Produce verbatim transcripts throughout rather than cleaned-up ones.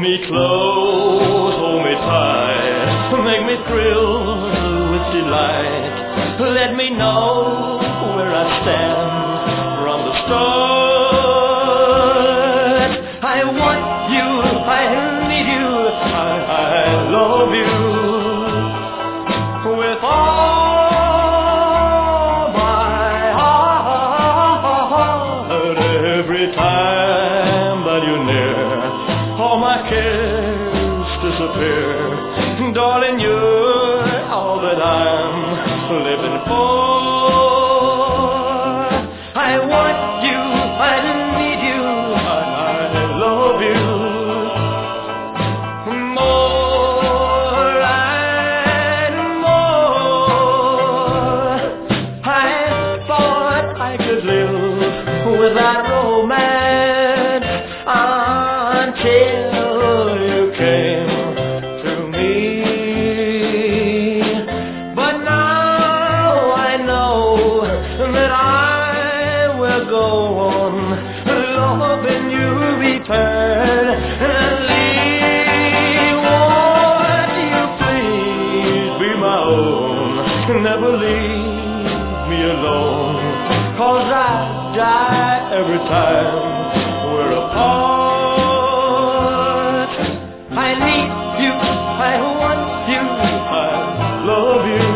me close, hold me tight, make me thrill with delight. Let me know where I stand from the start. I want you, I need you, I, I love you with all my heart. Every time that you're near, all my cares disappear. Darling, you're all that I'm living for. I want you, I need you, I, I love you more and more. I thought I could live without romance until you came to me. But now I know that I will go on loving you eternally. Won't you please be my own? Never leave me alone, 'cause I die every time we're apart. I need you, I want you, I love you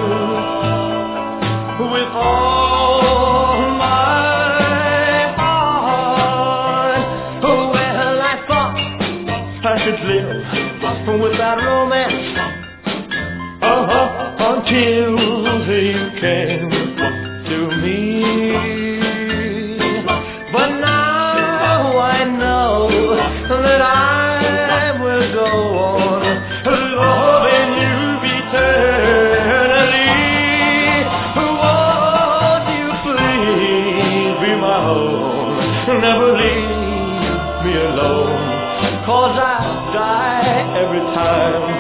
with all my heart. Well, I thought I could live without romance, uh-huh, until you came to me. But now I know that I will go on loving you eternally. Won't you please be my own? Never leave me alone, 'cause I die every time